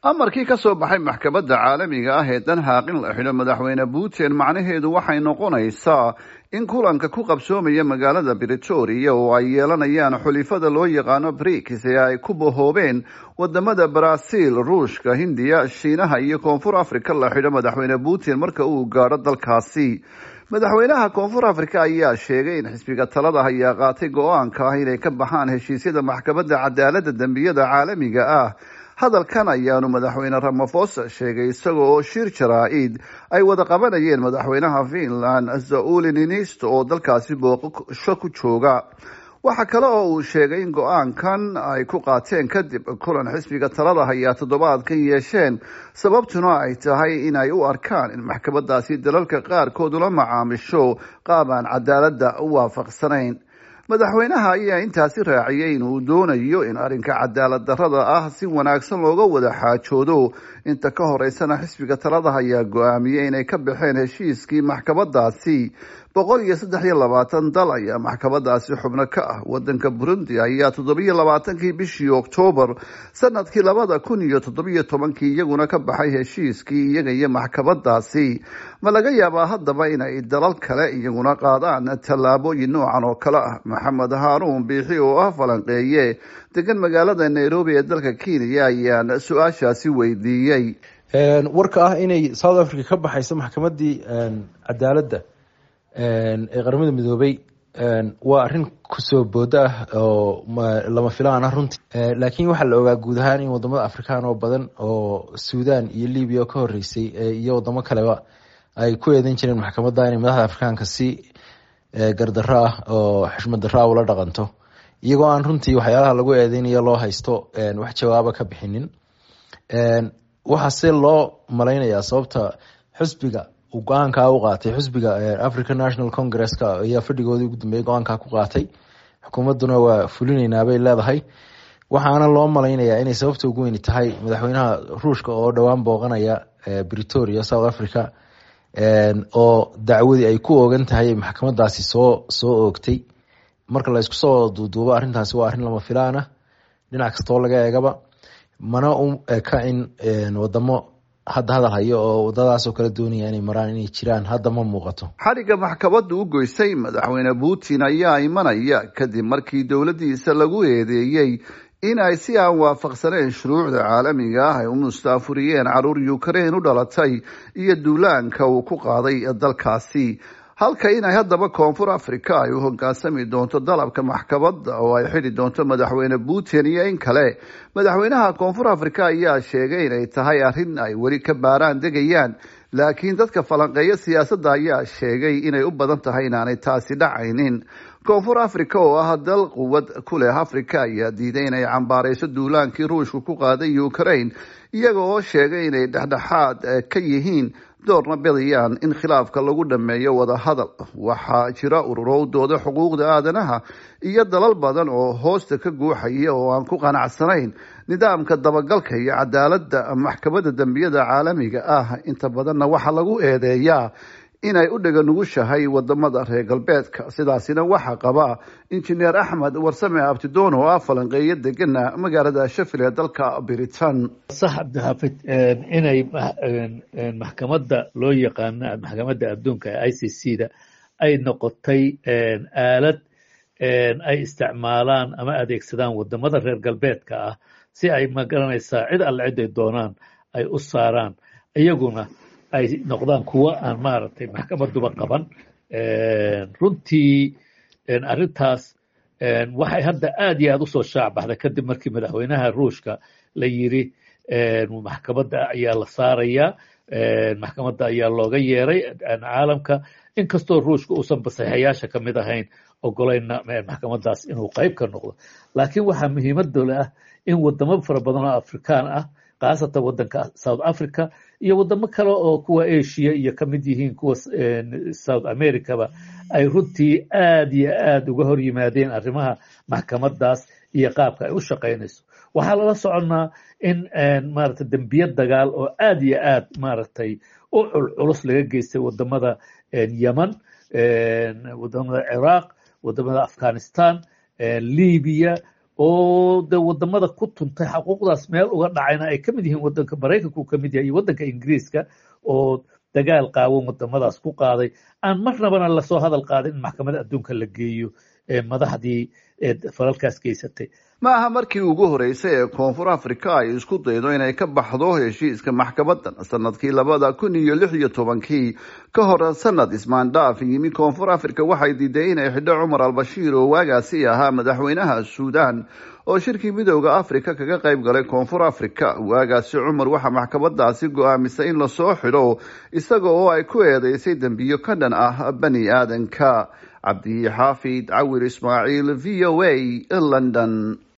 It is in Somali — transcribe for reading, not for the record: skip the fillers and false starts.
amarkii ka soo baxay maxkamadda caalamiga ah ee Den Haag in la xidho madaxweyne Putin macnaheedu waxay noqonaysaa in kulanka ku qabsoomaya magaalada Pretoria oo ay yeelanayaan xulifada loo yaqaano BRICS ee ay ku bohoobeen wadamada Brazil, Ruushka, Hindiya, Shiinaha iyo Koonfur Afrika la xidho madaxweyne Putin marka uu gaaro dalkaasi. madaxweynaha Koonfur Afrika ayaa sheegay in xisbiga talada ayaa qaatay go'aanka ah inay ka baxaan heshiisyada maxkamadda cadaaladda dambiyada caalamiga ah. hadalkan ayaanu madaxweyne Ramaphosa sheegay isaga oo shir jaraa'id ay wada qabanayeen madaxweynaha Finland Sauli Niinisto oo dalkaasi booqasho ku jooga. waxa kale oo uu sheegay in go'aankan ay ku qaateen kadib kulan xisbiga talada ayaa toddobaadkan yeesheen, sababtuna ay tahay in ay u arkaan in maxkamadaasi dalalka qaarkood ula macaamisho qaab aan cadaaladda u waafaqsanayn. madaxweynaha ayaa intaasi raaciyay in uu doonayo in arrinka cadaalad darrada ah si wanaagsan looga wada xaajoodo. inta ka horeysana xisbiga talada ayaa go'aamiyey inay ka baxeen heshiiskii maxkamadaasi. 123 dal ayaa maxkamadaasi xubno ka ah. wadanka Burundi ayaa 27 bishii Oktoobar sanadkii 2017 iyaguna ka baxay heshiiskii iyaga iyo maxkamadaasi. ma laga yaabaa haddaba inay dalal kale iyaguna qaadaan tallaabooyin noocan oo kale ah? Maxamed Haruun Biixi oo ah falanqeeye degan magaalada Nairobi ee dalka Kenya ayaan su-aashaasi weydiiyey. warka ah inay South Africa ka baxayso maxkamadii cadaaladda ee qaramada midoobay waa arrin kusoo booda ah oo lama filaan ah runtii. laakiin waxaa la ogaa guud ahaan in wadamada Afrikaan oo badan oo Suudaan iyo Liibiya ka horeysay iyo wadamo kaleba ay ku eedan jireen maxkamadda inay madaxda Afrikaanka si gardarro ah oo xushmad darro ah ula dhaqanto, iyagoo aan runtii waxyaalaha lagu eedeynayo loo haysto wax jawaaba ka bixinin. waxaase loo malaynayaa sababta xisbiga uu go-aankaa u qaatay, xisbiga African National Congress-ka ayaa fadhigoodii ugu dambeeyay go-aankaa ku qaatay, xukuumadduna waa fulinaynaa bay leedahay. waxaana loo malaynayaa inay sababta ugu weyni tahay madaxweynaha Ruushka oo dhowaan booqanaya Pretoria, South Africa, oo dacwadii ay ku oogan tahay maxkamadaasi soo oogtay. marka la isku soo duuduubo arrintaasi waa arrin lama filaan ah dhinac kastoo laga eegaba, mana ka in wadamo hadda hadal hayo oo wadadaasoo kala doonaya inay maraan inay jiraan hadda ma muuqato. xadhigga maxkamaddu u goysay madaxweyne Putin ayaa imanaya kadib markii dowladdiisa lagu eedeeyey in ay si aan waafaqsanayn shuruucda caalamiga ah ay u mustaafuriyeen caruur Ukraine u dhalatay iyo duulaanka uu ku qaaday dalkaasi. halka inay haddaba Koonfur Afrika ay u hoggaansami doonto dalabka maxkamadda oo ay xidhi doonto madaxweyne Putin iyo in kale. madaxweynaha Koonfur Afrika ayaa sheegay inay tahay arrin ay weli ka baaraan degayaan, laakiin dadka falanqeeya siyaasadda ayaa sheegay inay u badan tahay inaanay taasi dhacaynin. Koonfur Afrika oo ah dal quwad ku leh Afrika ayaa diiday inay cambaarayso duulaankii Ruushku ku qaaday Ukraine, iyaga oo sheegay inay dhexdhexaad ka yihiin doorna bidayaan in khilaafka lagu dhameeyo wada hadal. waxaa jira ururowdooda xuquuqda aadanaha iyo dalal badan oo hoosta ka guuxaya oo aan ku qanacsanayn nidaamka dabagalka iyo cadaaladda maxkamadda dambiyada caalamiga ah. inta badanna waxaa lagu eedeeyaa inay u dhaga nugushahay wadamada reer galbeedka. sidaasina waxaa qaba injineer Axmed Warsame Abtidoon oo ah falanqeeye degana magaalada Sheffield ee dalka Britain. sax Abdixaafid inay maxkamadda loo yaqaano maxkamadda adduunka ee ICC-da ay noqotay aalad ay isticmaalaan ama adeegsadaan wadamada reer galbeedka ah si ay magaranaysaa cid alle cid ay doonaan ay u saaraan, iyaguna ay noqdaan kuwa aan maaragtay maxkamaduba qaban. runtii arrintaas waxay hadda aad iyo aad usoo shaac baxday kadib markii madaxweynaha Ruushka la yiri maxkamadda ayaa la saarayaa, maxkamadda ayaa looga yeeray caalamka, inkastoo Ruushka uusan basaxayaasha ka mid ahayn ogolayna maxkamadaas inuu qayb ka noqdo. laakiin waxaa muhiimadda leh in wadamo fara badan oo Afrikaan ah, khaasatan wadanka South Africa iyo wadamo kale oo kuwa Asia iyo ka mid yihiin kuwa South America-ba, ay runtii aad iyo aad uga hor yimaadeen arrimaha maxkamadaas iyo qaabka ay u shaqaynayso. waxaa lala soconnaa in maaragtay dambiyad dagaal oo aad iyo aad maaragtay u culus laga geystay wadamada Yemen, wadamada Iraq, wadamada Afghanistan, Liibiya, oo de wadamada ku tuntay xaquuqdaas meel uga dhacayna ay ka mid yihiin wadanka maraykanka uu ka mid yahay iyo wadanka ingiriiska oo dagaal qaawan wadamadaas ku qaaday aan marnabana lasoo hadal qaadin in maxkamadda adduunka la geeyo madaxdii falalkaas geysatay. ma aha markii ugu horeysay ee koonfur africa ay isku daydo inay ka baxdo heshiiska maxkamadan. sanadkii 2016 ka hor sanad ismaandhaaf yimi koonfur africa waxay diiday inay xidho cumar al-bashiir oo waagaasi ahaa madaxweynaha suudaan oo shirkii midowda africa kaga qayb galay koonfur africa. waagaasi cumar waxaa maxkamadaasi go-aamisay in lasoo xidho isaga oo ay ku eedeysay dembiyo ka dhan ah bani aadanka. cabdi xaafid cawir ismaaciil, VOA, London.